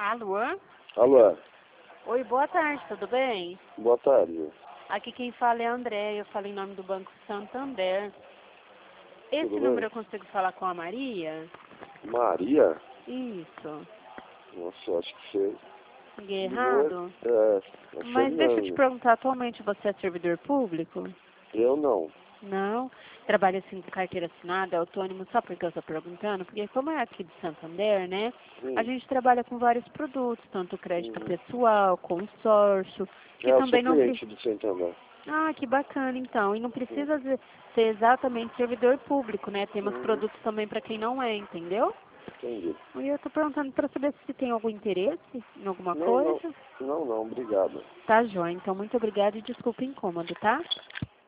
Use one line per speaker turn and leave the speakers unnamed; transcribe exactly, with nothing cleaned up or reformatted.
Alô?
Alô?
Oi, boa tarde, tudo bem?
Boa tarde.
Aqui quem fala é a André, eu falo em nome do Banco Santander. Esse
Tudo
número
bem?
eu consigo falar com a Maria?
Maria?
Isso.
Nossa, acho que você...
Liguei
ligou-
errado?
É, é
Mas deixa eu te
Fernando.
perguntar, atualmente você é servidor público?
Eu não.
Não? Trabalha assim com carteira assinada, autônomo, só porque eu estou perguntando? Porque como é aqui de Santander, né?
Hum.
A gente trabalha com vários produtos, tanto crédito
Uhum.
pessoal, consórcio, que
É, eu
também
sou
não
cliente
precisa...
do Santander.
Ah, que bacana, então. E não precisa de- ser exatamente servidor público, né? Temos
Uhum.
produtos também para quem não é, entendeu?
Entendi.
E eu tô perguntando para saber se tem algum interesse em alguma
Não, não.
coisa.
Não, não, obrigado.
Tá, joia. Então, muito obrigada e desculpa o incômodo, tá?